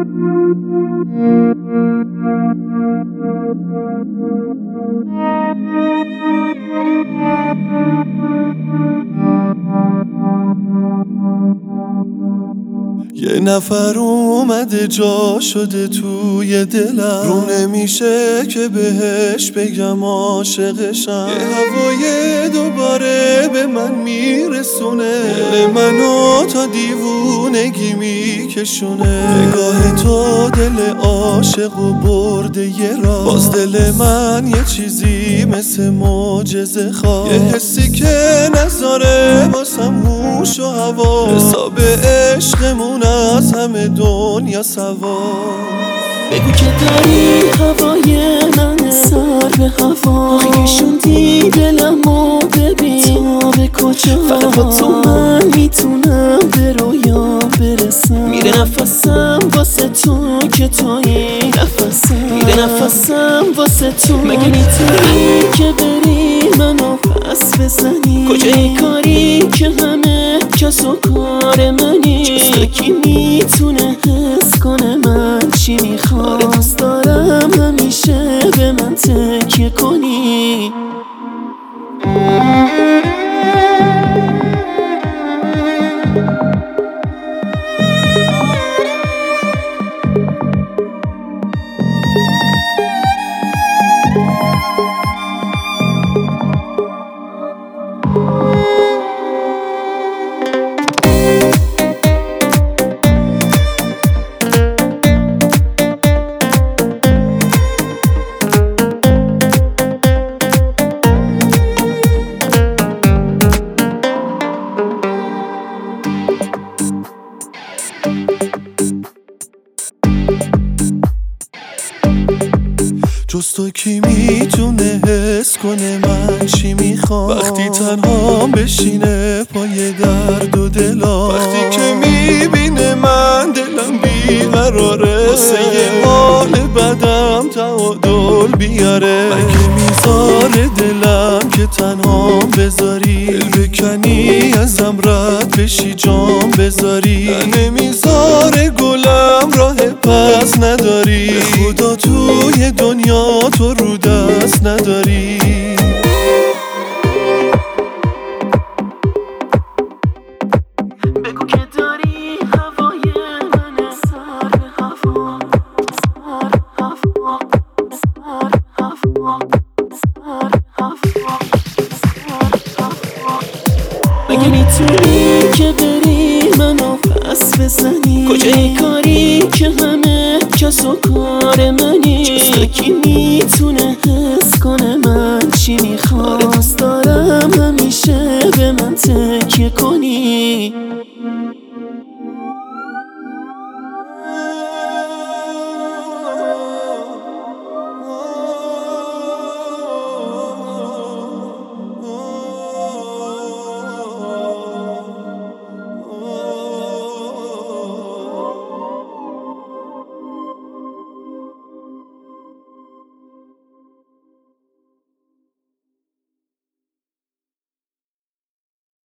یه نفر اومده جا شده توی دلم، رو نمیشه که بهش بگم عاشقشم. یه هوای دوباره به من میرسونه، دل منو تا دیوونگی میکشونه. نگاه تو دل عاشق و برده یه راه، باز دل من یه چیزی مثل معجزه خواه. یه حسی که نذاره واسم هوش و هوا، حساب عشقمون از همه دنیا سوا. بگو که داری هوای منه، سر به هوا خیشوندی دلمو ببین تا به کجا. فقط با تو من میتونم به رویا برسم. میره نفسم واسه تو که توی نفسم، میره نفسم واسه تو. مگه میتونی که بری منو پس بزنی؟ کجای کاری که همه کس و کار منی؟ جز کی میتونه حس کنه من چی میخوام؟ دوست دارم همیشه به من تکیه کنی. جز تو کی میتونه حس کنه من چی میخوام؟ وقتی تنها بشینه پای درد و دلم، وقتی که میبینه من دلم بیقراره، واسه یه حال بدم تعادل بیاره. مگه میذاره دلم که تنها بذاری، دل بکنی ازم رد بشی جام بذاری؟ نمیذاره گلم راه پس نداری، به خدا توی دنیا تو رو دست نداری. بگو که داری هوای منه، سر به هوا، سر هوا، سر هوا، سر هوا، سر هوا. مگه میتونی که بری منو پس بزنی؟ کجای کاری که همه کس و کار منی؟ جز کی میتونه حس کنه من چی میخوام؟ دوست دارم همیشه به من تکیه کنی.